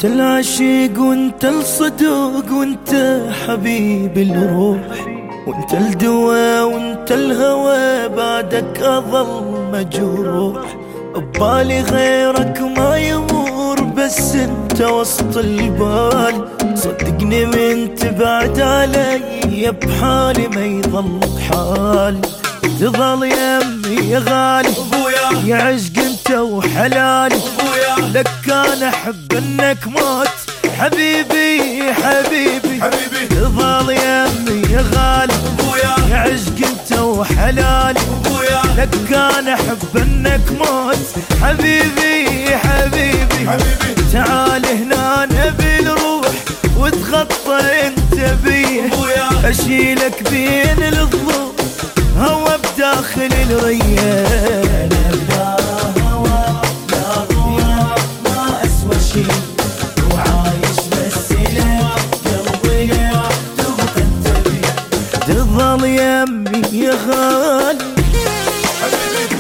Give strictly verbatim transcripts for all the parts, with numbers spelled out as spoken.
انت العشيق وانت الصدوق وانت حبيب الروح، وانت الدواء وانت الهوى بعدك اظل مجروح. ببالي غيرك ما يمر بس انت وسط البال، صدقني من تبعد علي بحالي ما يظل بحال. تظل يمي يا غالي يا عشق انت وحلالي، لك انا احب انك موت حبيبي حبيبي حبيبي. تظل يمي يا غالي يا عشق انت وحلالي، لك انا احب انك موت حبيبي حبيبي حبيبي. تعال هنا نبي نروح وتغطى انت بيه، اشيلك بين الظلم هوا بداخل الريان. لا هوا لا ضوء ما اسوى شي، وعايش بس لك قلبي لك تبقى انت بيه. تظل يمي يا غالي حبيبي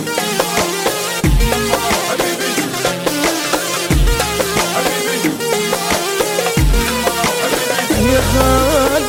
حبيبي حبيبي يا غالي.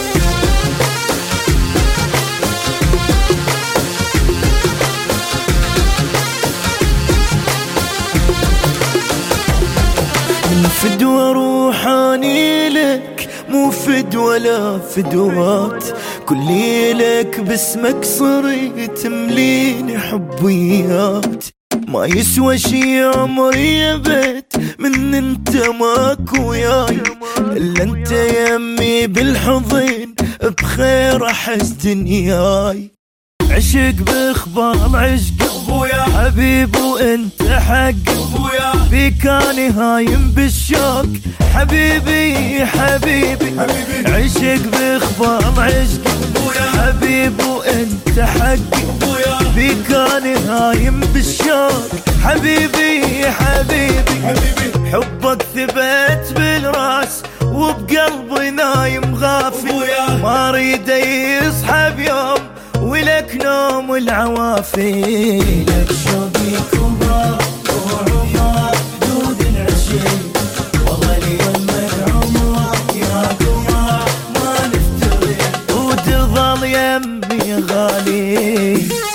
من فدوى روحاني لك مو فدوى لا فدوات، كلي لك باسمك صرت مليني حبيات. ما يسوى شي عمري يا بيت من انت ماكو وياي، الا انت يمي بالحضن بخير احس دنياي. عشق باخبار عشق ابويا حبيب وانت حق ابويا، بيك اني هايم بالشوق حبيبي حبيبي حبيبي. عشق باخبار عشق ابويا حبيب وانت حق ابويا، بيك اني هايم بالشوق حبيبي حبيبي حبيبي. حبك ثبت بالراس وبقلبي نايم غافي، ما اريد يصحى بيوم ولك نوم العوافي. لك شوقي كبر وعمر حدود العشيق، والله لي يمك عمر يا قمر ما نفترق. وتظل يمي غالي